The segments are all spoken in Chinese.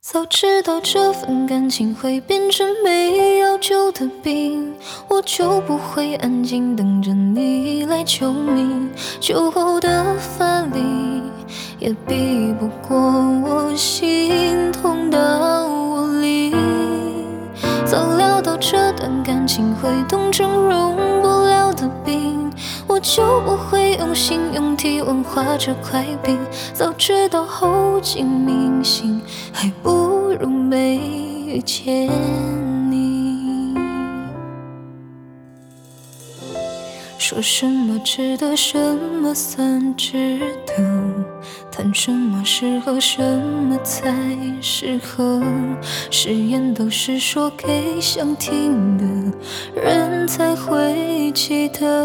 早知道这份感情会变成没药救的病，我就不会安静等着你来救命。酒后的发力也比不过我心痛的无力。早料到这段感情会冻成融不了的冰，我就不会用心用体温化这块冰。早知道后尽明星，还不如没遇见你。说什么值得，什么算值得？谈什么适合，什么才适合？誓言都是说给想听的人才会记得。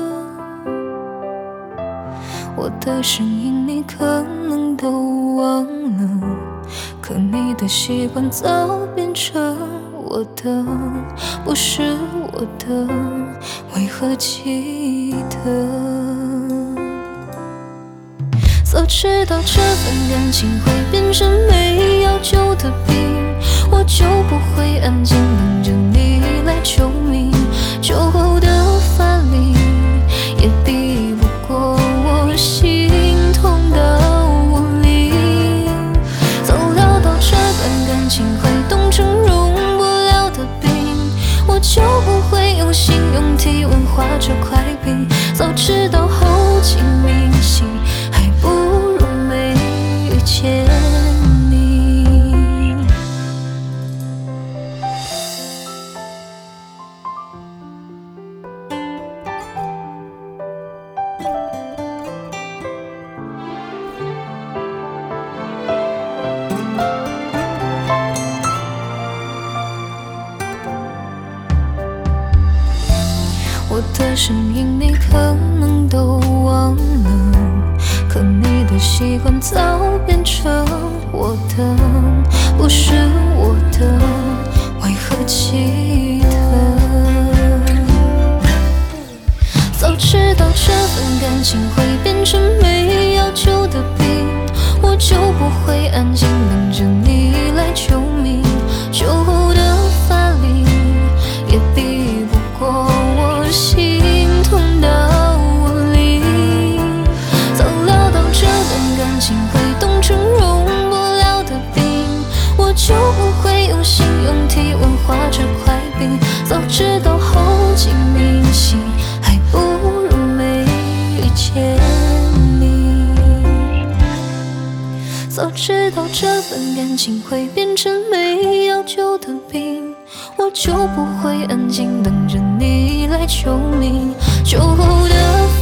我的声音你可能都忘了，可你的习惯早变成我的，不是我的，为何记得？早知道这份感情会变成没药救的病，我就不会安静等着你来救命。酒后的发力也比不过我心痛的无力。早料到这段感情会冻成融不了的冰，我就不会用心用体温化这块冰。早知道后尽明星，还不如没遇见你。我的声音你可能都忘了，可你的习惯早变成我的，不是我的，为何记得？早知道这份感情会变成没药救的病，我就不会安静等着你来救命。酒后的发力也比不过我心痛的无力。早料到这段感情会冻成融不了的冰，我就不会用心用体温化这块冰。早知道后尽明星，还不如没遇见你。早知道这份感情会变成没药救的病，我就不会安静等着你来救命。酒后的